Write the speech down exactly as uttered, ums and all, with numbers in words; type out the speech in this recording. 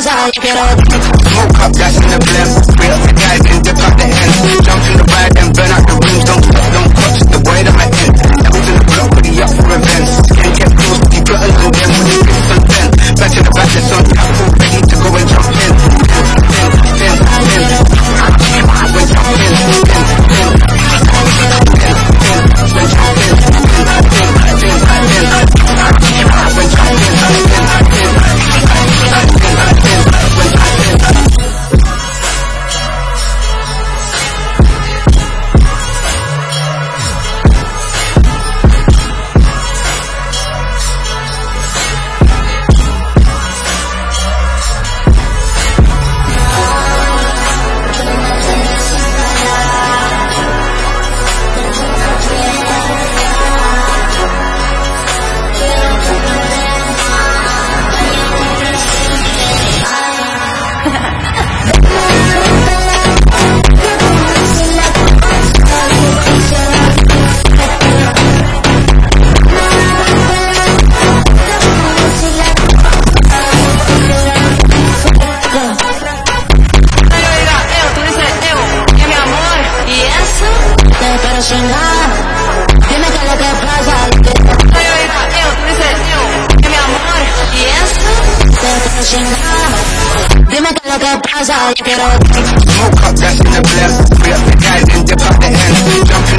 pasa, yo quiero smoke up, gas in the blend. Free up the guy, then dip out the end. Jump in the ride, then burn out the rims. Don't stop, don't touch the way that I end. Levels in the block, but he up for events. Can't get close, but he put a little them when he gets on ten. Back in the back, it's on tap, all ready to go and jump in. Pin, pin, pin, pin. When jump in, pin, pin. Pin, pin, when jump in. Pin, pin, pin, pin. When jump in, pin, pin. Dime qué es lo que pasa. Eu, tú dices eu, que mi amor, y eso. Te quiero chingar. Dime qué es lo que pasa. Yo quiero smoke up, gas in the blend. Free up the guy, then dip out the end. Jump in